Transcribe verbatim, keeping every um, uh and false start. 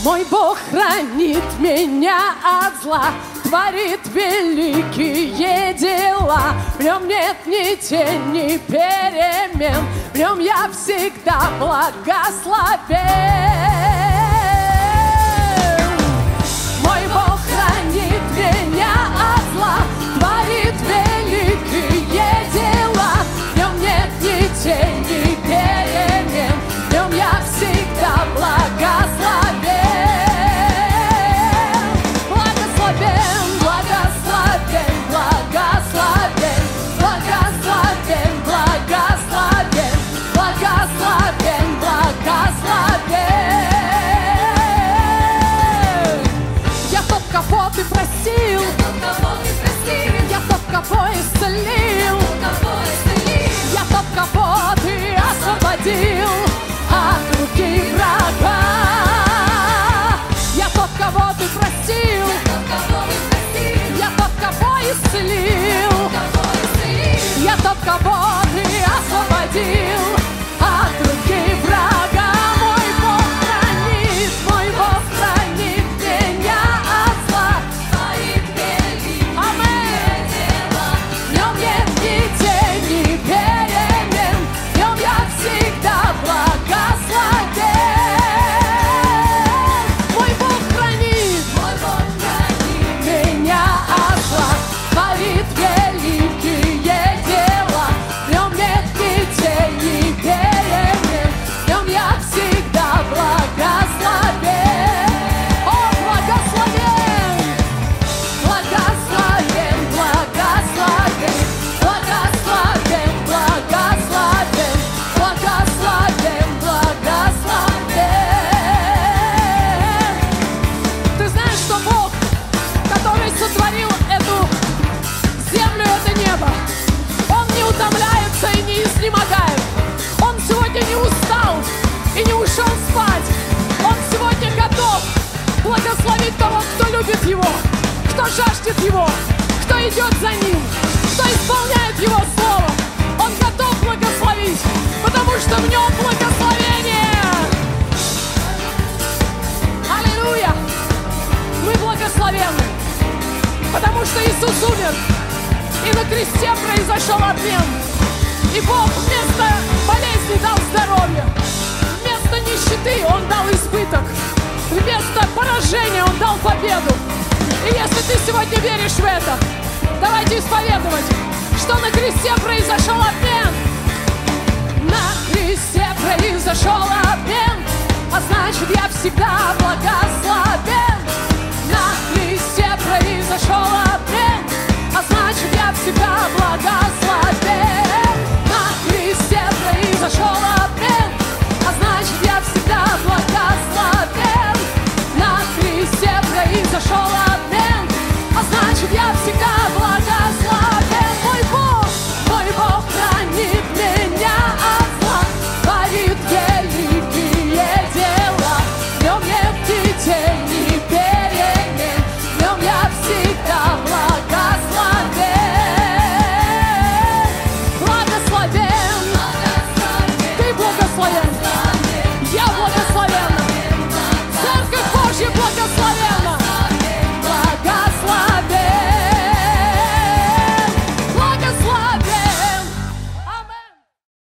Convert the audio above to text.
Мой Бог хранит меня от зла, творит великие дела. В нем нет ни тени перемен, в нем я всегда благословен. Мой Бог хранит меня от зла, творит великие дела. В нем нет ни тени перемен, в нем я всегда благословен. Ты простил, я тот, кого исцелил, я тот, кого ты освободил от руки врага. Я тот, кого ты простил, я тот, кого исцелил, я тот, кого ты освободил от руки врага. Мой Бог хранит, мой Бог хранит меня от зла. Он сегодня не устал и не ушел спать. Он сегодня готов благословить того, кто любит Его, кто жаждет Его, кто идет за Ним, кто исполняет Его Слово. Он готов благословить, потому что в Нем благословение. Аллилуйя! Мы благословенны, потому что Иисус умер, и на кресте произошел обмен. И Бог вместо болезни дал здоровье, вместо нищеты Он дал избыток, вместо поражения Он дал победу. И если ты сегодня веришь в это, давайте исповедовать, что на кресте произошел обмен. На кресте произошел обмен, а значит, я всегда благословен. На кресте произошел обмен, а значит, я всегда благословен. Произошел обмен, а значит, я всегда благословен. На кресте произошел обмен, а значит, я всегда благословен. Мой Бог, мой Бог хранит меня от зла, творит великие дела. В нем нет ни тени перемен, в нем я всегда благословен. Благословен.